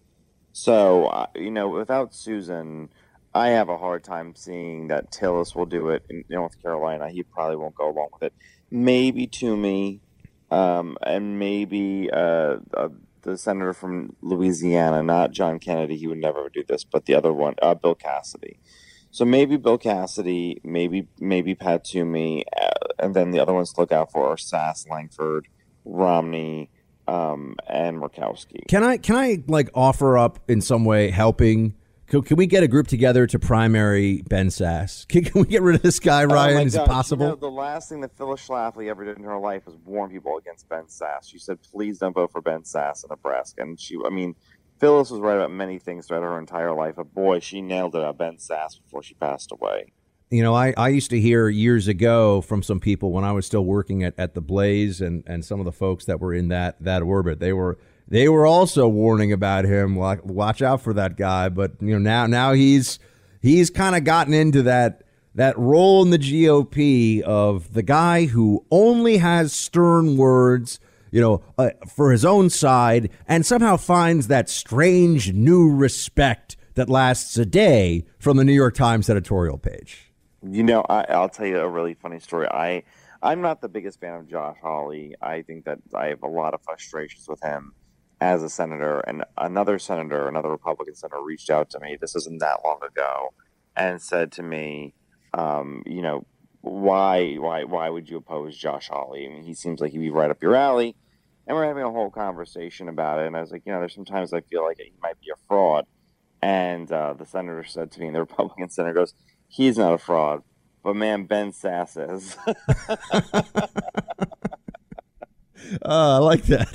So, uh, you know, without Susan, I have a hard time seeing that Tillis will do it in North Carolina. He probably won't go along with it. Maybe Toomey, um, and maybe uh, uh, the senator from Louisiana, not John Kennedy. He would never do this, but the other one, uh, Bill Cassidy. So maybe Bill Cassidy, maybe maybe Pat Toomey, uh, and then the other ones to look out for are Sass, Langford, Romney, um, and Murkowski. Can I can I like offer up in some way helping? Can, can we get a group together to primary Ben Sass? Can, can we get rid of this guy, Ryan? Oh Is God. it possible? You know, the last thing that Phyllis Schlafly ever did in her life was warn people against Ben Sass. She said, "Please don't vote for Ben Sass in Nebraska." And she, I mean, Phyllis was right about many things throughout her entire life, but boy, she nailed it about Ben Sass before she passed away. You know, I, I used to hear years ago from some people when I was still working at, at the Blaze and, and some of the folks that were in that that orbit. They were they were also warning about him, like, watch out for that guy. But you know, now now he's he's kind of gotten into that that role in the G O P of the guy who only has stern words, you know, uh, for his own side, and somehow finds that strange new respect that lasts a day from the New York Times editorial page. You know, I, I'll tell you a really funny story. I, I'm not the biggest fan of Josh Hawley. I think that I have a lot of frustrations with him as a senator. And another senator, another Republican senator, reached out to me, this isn't that long ago, and said to me, um, you know, why, why, why would you oppose Josh Hawley? I mean, he seems like he'd be right up your alley. And we're having a whole conversation about it. And I was like, you know, there's sometimes I feel like he might be a fraud. And uh, the senator said to me, the Republican senator goes, he's not a fraud, but man, Ben Sass is. uh, I like that.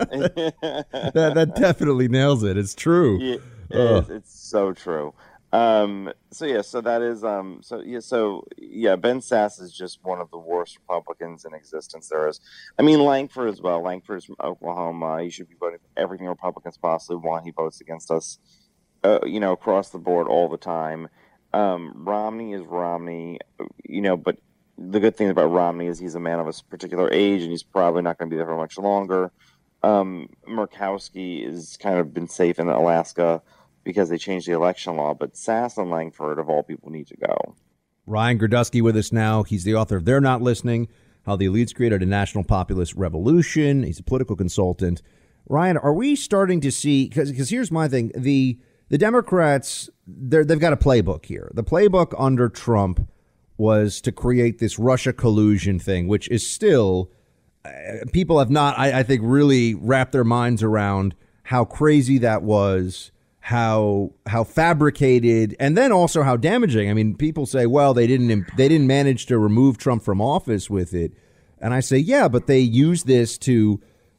that. That definitely nails it. It's true. Yeah, it is. It's so true. Um, so yeah, so that is um, so yeah, so yeah, Ben Sass is just one of the worst Republicans in existence there is. I mean, Langford as well. Langford is from Oklahoma. He should be voting for everything Republicans possibly want. He votes against us, uh, you know, across the board all the time. Um, Romney is Romney, you know, but the good thing about Romney is he's a man of a particular age, and he's probably not going to be there for much longer. Um, Murkowski has kind of been safe in Alaska because they changed the election law, but Sass and Langford, of all people, need to go. Ryan Grodusky with us now. He's the author of They're Not Listening, How the Elites Created a National Populist Revolution. He's a political consultant. Ryan, are we starting to see, because here's my thing, the the Democrats, they're, they've got a playbook here. The playbook under Trump was to create this Russia collusion thing, which is still, uh, people have not, I, I think, really wrapped their minds around how crazy that was, how how fabricated, and then also how damaging. I mean, people say, well, they didn't they didn't manage to remove Trump from office with it. And I say, yeah, but they used this to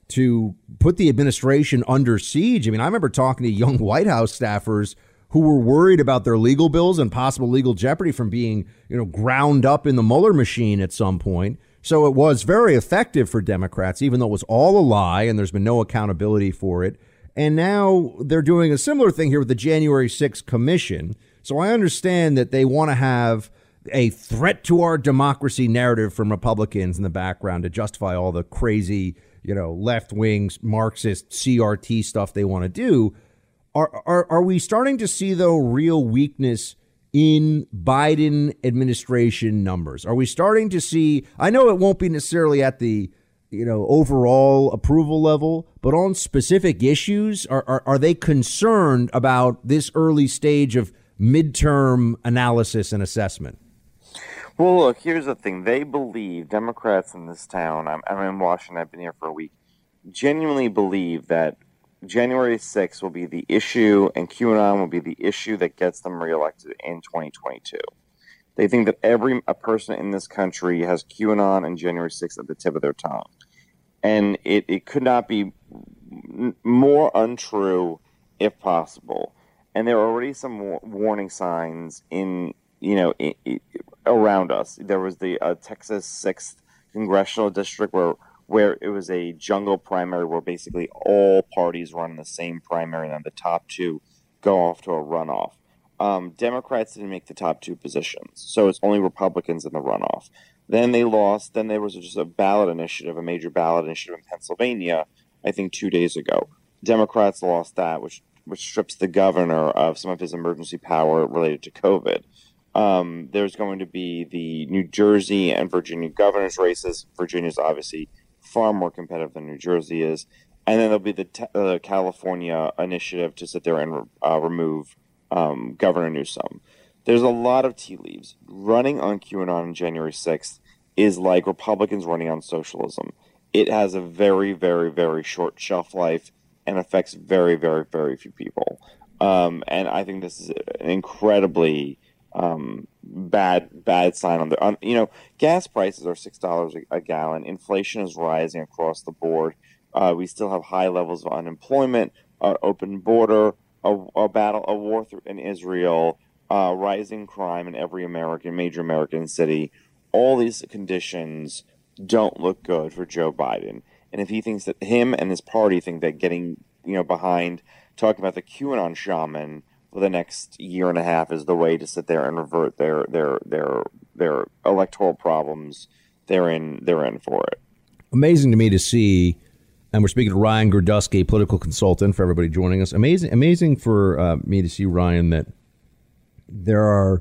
to put the administration under siege. I mean, I remember talking to young White House staffers who were worried about their legal bills and possible legal jeopardy from being, you know, ground up in the Mueller machine at some point. So it was very effective for Democrats, even though it was all a lie and there's been no accountability for it. And now they're doing a similar thing here with the January sixth commission. So I understand that they want to have a threat to our democracy narrative from Republicans in the background to justify all the crazy, you know, left wing Marxist C R T stuff they want to do. Are, are are we starting to see, though, real weakness in Biden administration numbers? Are we starting to see, I know it won't be necessarily at the, you know, overall approval level, but on specific issues, are, are, are they concerned about this early stage of midterm analysis and assessment? Well, look, here's the thing. They believe, Democrats in this town, I'm, I'm in Washington, I've been here for a week, genuinely believe that January sixth will be the issue and QAnon will be the issue that gets them reelected in twenty twenty-two. They think that every a person in this country has QAnon and January sixth at the tip of their tongue. And it, it could not be more untrue if possible. And there are already some war- warning signs in, you know, in, in, around us. There was the uh, Texas sixth congressional district where where it was a jungle primary where basically all parties run the same primary and then the top two go off to a runoff. Um, Democrats didn't make the top two positions, so it's only Republicans in the runoff. Then they lost. Then there was just a ballot initiative, a major ballot initiative in Pennsylvania, I think two days ago. Democrats lost that, which which strips the governor of some of his emergency power related to COVID. Um, there's going to be the New Jersey and Virginia governor's races. Virginia's obviously far more competitive than New Jersey is. And then there'll be the te- uh, California initiative to sit there and uh, remove um, Governor Newsom. there's a lot of tea leaves. Running on QAnon on January sixth is like Republicans running on socialism. It has a very, very, very short shelf life and affects very, very, very few people. Um, and I think this is an incredibly um, bad, bad sign on the. On, you know, gas prices are six dollars a, a gallon. Inflation is rising across the board. Uh, we still have high levels of unemployment, uh, open border, a, a battle, a war th- in Israel, uh, rising crime in every American, major American city. All these conditions don't look good for Joe Biden. And if he thinks that him and his party think that getting, you know, behind talking about the QAnon shaman for the next year and a half is the way to sit there and revert their their their their electoral problems, they're in they're in for it. Amazing to me to see, and we're speaking to Ryan Girdusky, political consultant, for everybody joining us. Amazing, amazing for uh, me to see, Ryan, that there are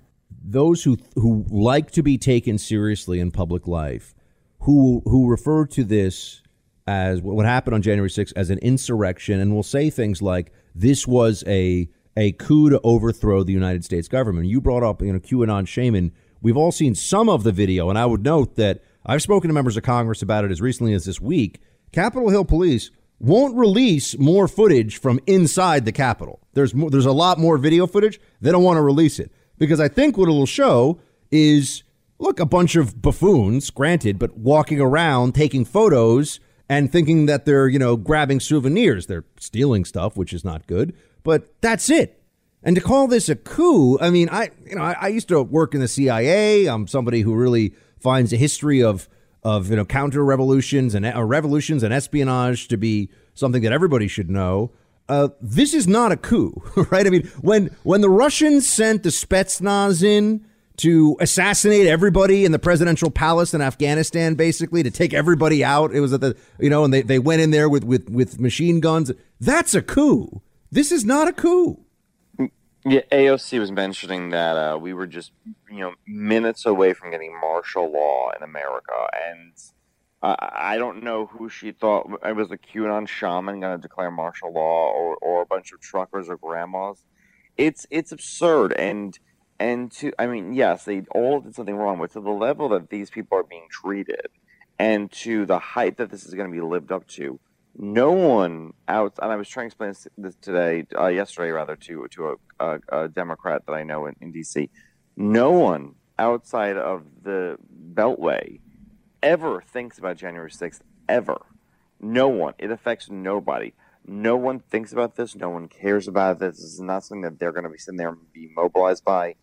those who who like to be taken seriously in public life, who who refer to this as what happened on January sixth as an insurrection, and will say things like this was a a coup to overthrow the United States government. You brought up, you know, QAnon shaman. We've all seen some of the video, and I would note that I've spoken to members of Congress about it as recently as this week. Capitol Hill Police won't release more footage from inside the Capitol. There's more, there's a lot more video footage. They don't want to release it because I think what it'll show is, look, a bunch of buffoons, granted, but walking around taking photos and thinking that they're, you know, grabbing souvenirs. They're stealing stuff, which is not good, but that's it. And to call this a coup, I mean, I, you know, I, I used to work in the C I A. I'm somebody who really finds a history of, of, you know, counter revolutions and uh, revolutions and espionage to be something that everybody should know. Uh, this is not a coup, right? I mean, when when the Russians sent the Spetsnaz in to assassinate everybody in the presidential palace in Afghanistan, basically to take everybody out, it was at the, you know, and they, they went in there with, with, with machine guns. That's a coup. This is not a coup. Yeah, A O C was mentioning that uh, we were just, you know, minutes away from getting martial law in America, and uh, I don't know who she thought it was, the QAnon shaman going to declare martial law, or, or a bunch of truckers or grandmas. It's it's absurd, and and to I mean, yes, they all did something wrong, but to the level that these people are being treated, and to the height that this is going to be lived up to. No one out, and I was trying to explain this, this today, uh, yesterday rather, to to a, a, a Democrat that I know in, in D C. No one outside of the Beltway ever thinks about January sixth, ever. No one. It affects nobody. No one thinks about this. No one cares about this. This is not something that they're going to be sitting there and be mobilized by.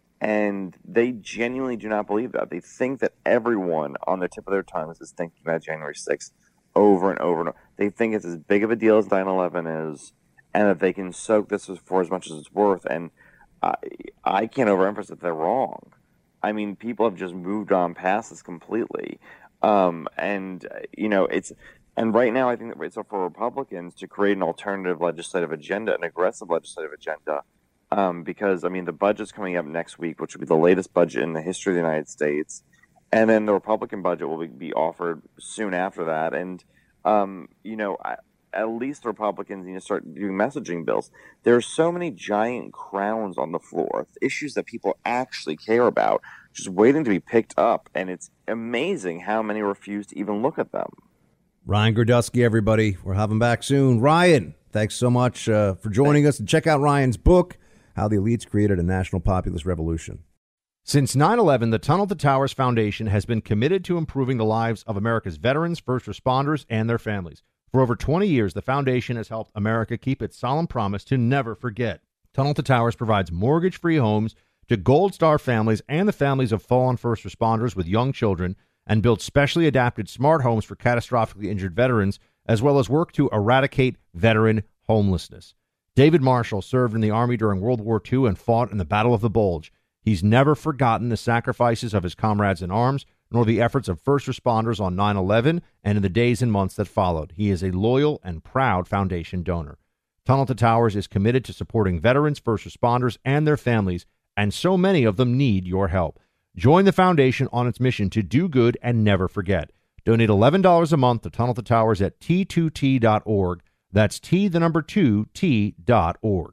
And they genuinely do not believe that. They think that everyone on the tip of their tongues is thinking about January sixth. Over and over and over. They think it's as big of a deal as nine eleven is, and that they can soak this for as much as it's worth. And I, I can't overemphasize that they're wrong. I mean, people have just moved on past this completely. Um, and, you know, it's, and right now I think that it's up for Republicans to create an alternative legislative agenda, an aggressive legislative agenda. Um, because, I mean, the budget's coming up next week, which will be the latest budget in the history of the United States. And then the Republican budget will be offered soon after that. And, um, you know, I, at least the Republicans need to start doing messaging bills. There are so many giant crowns on the floor, issues that people actually care about, just waiting to be picked up. And it's amazing how many refuse to even look at them. Ryan Girdusky, everybody. We'll have him back soon. Ryan, thanks so much uh, for joining us. And check out Ryan's book, How the Elites Created a National Populist Revolution. Since nine eleven, the Tunnel to Towers Foundation has been committed to improving the lives of America's veterans, first responders, and their families. For over twenty years, the foundation has helped America keep its solemn promise to never forget. Tunnel to Towers provides mortgage-free homes to Gold Star families and the families of fallen first responders with young children, and builds specially adapted smart homes for catastrophically injured veterans, as well as work to eradicate veteran homelessness. David Marshall served in the Army during World War Two and fought in the Battle of the Bulge. He's never forgotten the sacrifices of his comrades in arms, nor the efforts of first responders on nine eleven and in the days and months that followed. He is a loyal and proud foundation donor. Tunnel to Towers is committed to supporting veterans, first responders, and their families, and so many of them need your help. Join the foundation on its mission to do good and never forget. Donate eleven dollars a month to Tunnel to Towers at T two T dot org. That's T, the number two, T dot org.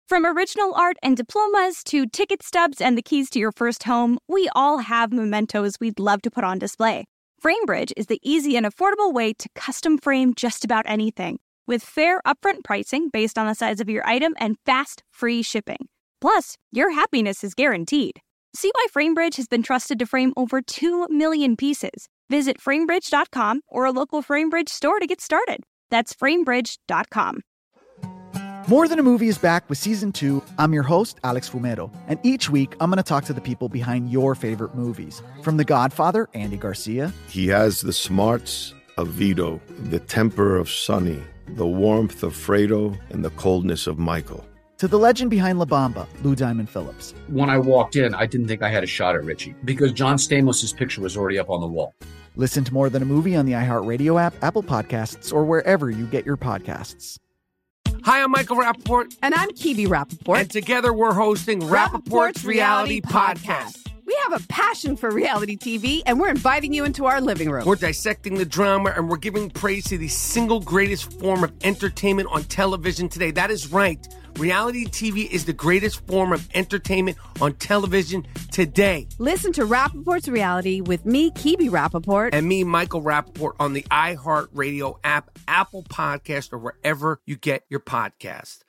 From original art and diplomas to ticket stubs and the keys to your first home, we all have mementos we'd love to put on display. FrameBridge is the easy and affordable way to custom frame just about anything, with fair upfront pricing based on the size of your item and fast, free shipping. Plus, your happiness is guaranteed. See why FrameBridge has been trusted to frame over two million pieces. Visit framebridge dot com or a local FrameBridge store to get started. That's framebridge dot com. More Than a Movie is back with season two. I'm your host, Alex Fumero, and each week I'm going to talk to the people behind your favorite movies. From The Godfather, Andy Garcia. He has the smarts of Vito, the temper of Sonny, the warmth of Fredo, and the coldness of Michael. To the legend behind La Bamba, Lou Diamond Phillips. When I walked in, I didn't think I had a shot at Richie because John Stamos' picture was already up on the wall. Listen to More Than a Movie on the iHeartRadio app, Apple Podcasts, or wherever you get your podcasts. Hi, I'm Michael Rappaport. And I'm Kibi Rappaport. And together we're hosting Rappaport's Reality Podcast. We have a passion for reality T V, and we're inviting you into our living room. We're dissecting the drama, and we're giving praise to the single greatest form of entertainment on television today. That is right. Reality T V is the greatest form of entertainment on television today. Listen to Rappaport's Reality with me, Kibi Rappaport. And me, Michael Rappaport, on the iHeartRadio app, Apple Podcast, or wherever you get your podcast.